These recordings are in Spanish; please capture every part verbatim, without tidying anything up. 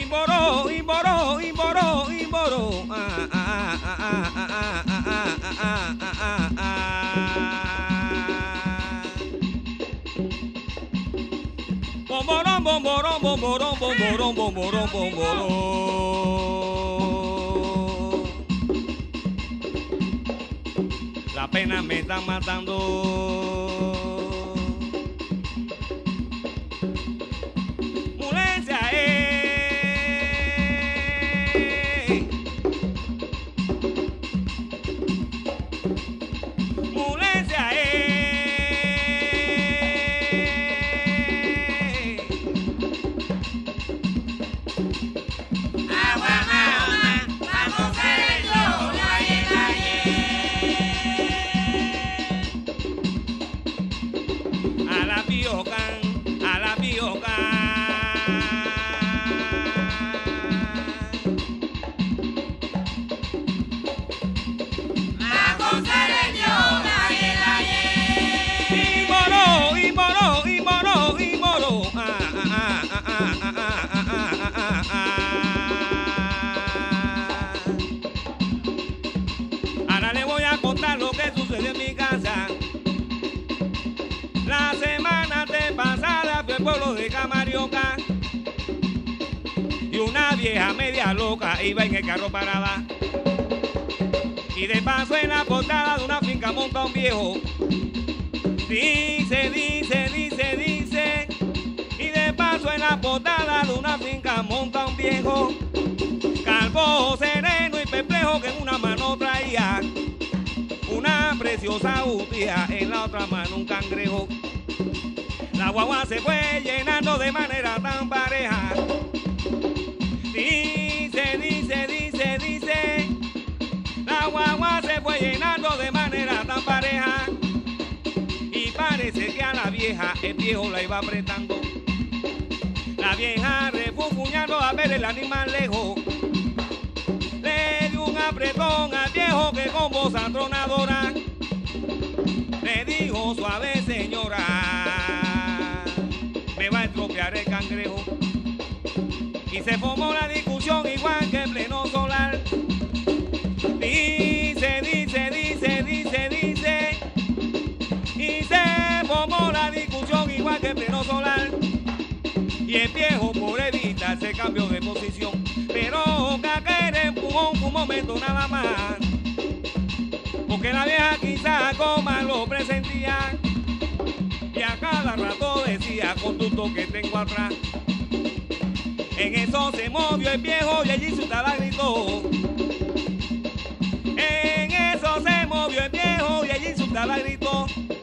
Imboro, Imboro, Imboro, Imboro. Ah, ah, ah, ah, ah, ah, ah, ah, ah, ah, ah. Bomborón, bomborón, bomborón, bomborón, bomborón, bomborón. La pena me está matando. Mulencia, eh. Mulencia, eh. Agua maona, vamos a ello, la ye, la ye. A la biocan, a la biocan. Vamos a ello, la ye, la ye. Imboro, Imboro, Imboro, Imboro. Ah, ah, ah, ah, ah, ah, ah, ah, ah, ah. Ahora le voy a contar lo que sucedió en mi casa. La semana de pasada fui al pueblo de Camarioca y una vieja media loca iba en el carro parada. Y de paso en la portada de una finca monta un viejo. Dice, dice, dice, dice. Y de paso en la portada de una finca monta un viejo. Calvo, sereno y perplejo que en una mano traía una preciosa botella, en la otra mano un cangrejo. La guagua se fue llenando de manera tan pareja. Dice, dice, dice, dice. La guagua se fue llenando de manera tan pareja. Y parece que a la vieja el viejo la iba apretando. La vieja refunfuñando a ver el animal lejos. Le dio un apretón al viejo que con voz atronadora le dijo: suave señora, me va a estropear el cangrejo. Y se formó la discusión igual que en pleno solar. Dice, dice, dice, dice, dice. Y se formó la discusión igual que en pleno solar. Y el viejo por evitar se cambió de posición. Pero caer empujó un momento nada más. Porque la vieja quizá con mal lo presentía. Y a cada rato decía: con tu toque tengo atrás. En eso se movió el viejo y allí su tala gritó. En eso se movió el viejo y allí su tala gritó.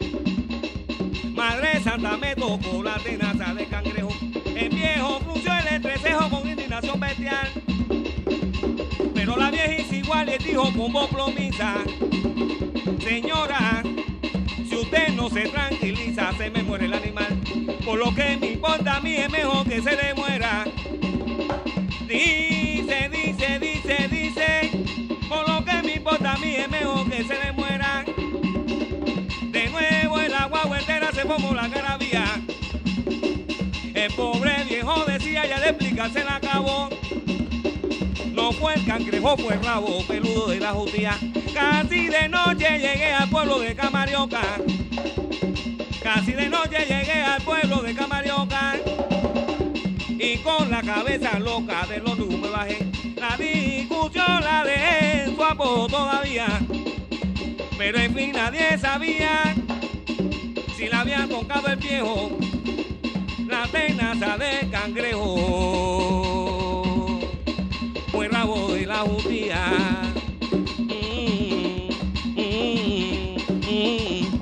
Madre Santa, me tocó la tenaza de cangrejo. El viejo frunció el entrecejo con indignación bestial. Pero la vieja hizo igual y dijo con voz plomiza: señora, si usted no se tranquiliza, se me muere el animal. Por lo que me importa a mí es mejor que se le muera. Dice, dice, dice, dice. Por lo que me importa a mí es mejor que se le muera. De nuevo el agua entera se formó la garabía. El pobre viejo decía, ya de explicarse la acabó. No fue el cangrejo, fue el rabo peludo de la jutía. Casi de noche llegué al pueblo de Camarioca. Casi de noche llegué al pueblo de Camarioca. Y con la cabeza loca de los nubes me bajé. La discusión la dejé en su apodo todavía. Pero en fin nadie sabía si la había tocado el viejo la tenaza de cangrejo. Fue rabo de la jutía. Mm, mm, mm,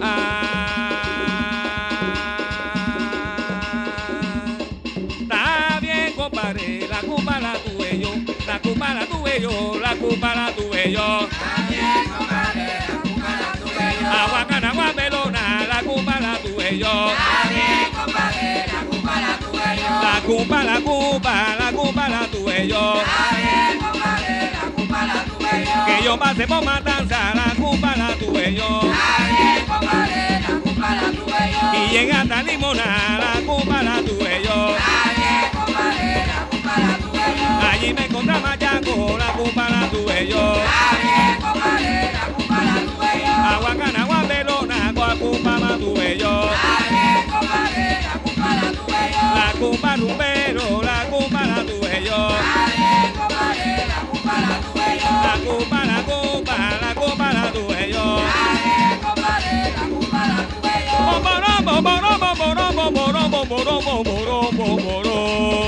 ah. Está bien, compadre, la culpa la tuve yo. La culpa la tuve yo, la culpa la tuve yo. Está bien, compadre, la culpa la tuve yo. Aguacana, guamelona, la culpa la tuve yo. Está bien, compadre, la culpa la tuve yo. La culpa, la culpa, la culpa la tuve yo. Está bien, compadre, la culpa la tuve yo. Que yo pasé por matanza, la culpa la tuve yo. Está bien, compadre, la culpa la tuve yo. Y llegué hasta Limona, la culpa la tuve yo. Está bien, compadre, la culpa la tuve yo. Allí me encontré machaco, la culpa la tuve yo. Está bien, compadre, la culpa la tuve yo. Aguacana, guambelona, cual culpa más tuve yo. Está bien, compadre, la culpa la tuve yo. La culpa rumbero, la culpa la tuve yo. Está bien, compadre, la culpa la tuve yo. La culpa, la culpa, la culpa la tuve yo. Está bien, compadre, la culpa la tuve yo. Bomborombo, bomborombo, bomborombo, bomborombo, bomborombo, bomborombo.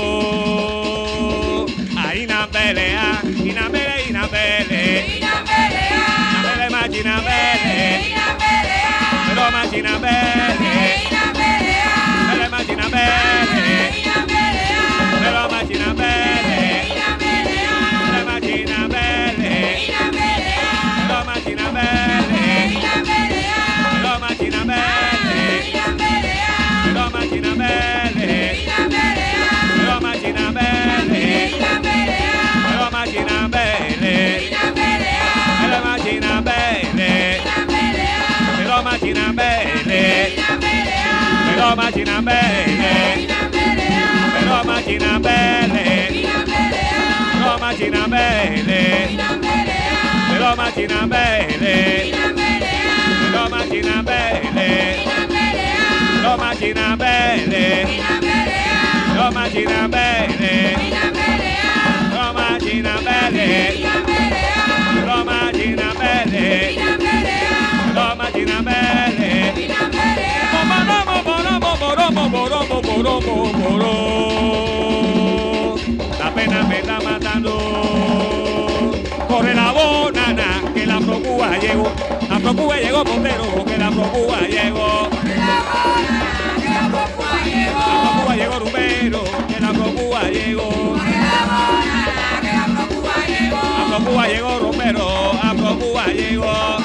Ahí na pelea, y na pelea, y na pelea. Ina pelea, Na pelea, machina pelea. ina pelea, Pero machina pelea. ina pelea, Pelea, machina pelea. ina pelea, Pero machina pelea. ina pelea, Pelea, machina pelea. ina pelea, Pero machina pelea. ina pelea, Pero machina pelea. ina pelea, Pero machina pelea. ina pelea, Pero machina pelea. ina pelea, Pero machina pelea. ina pelea, Pero machina pelea. ina pelea, Pero machina pelea. ina pelea, Pero machina pelea. ina pelea, Pero machina pelea. ina pelea, Pero machina pelea. ina pelea, Pero machina pelea. ina pelea, Pero machina pelea. ina pelea, Pero machina pelea. ina pelea, Pero machina pelea. ina pelea, Pero machina pelea. ina pelea, Pero machina pelea. ina pelea, Pero machina pelea. ina pelea, Bomborombo, bomborombo, bomborombo, bomborombo, bomborombo. La pena me está matando. Corre la bonana, que la procura llegó. La procura llegó, Montero, que la procura llegó. la bola, que la procura llegó, La procura llegó, Rumero, que la procura llegó. la bola, que la procura llegó, La procura llegó, Romero, la procura llegó.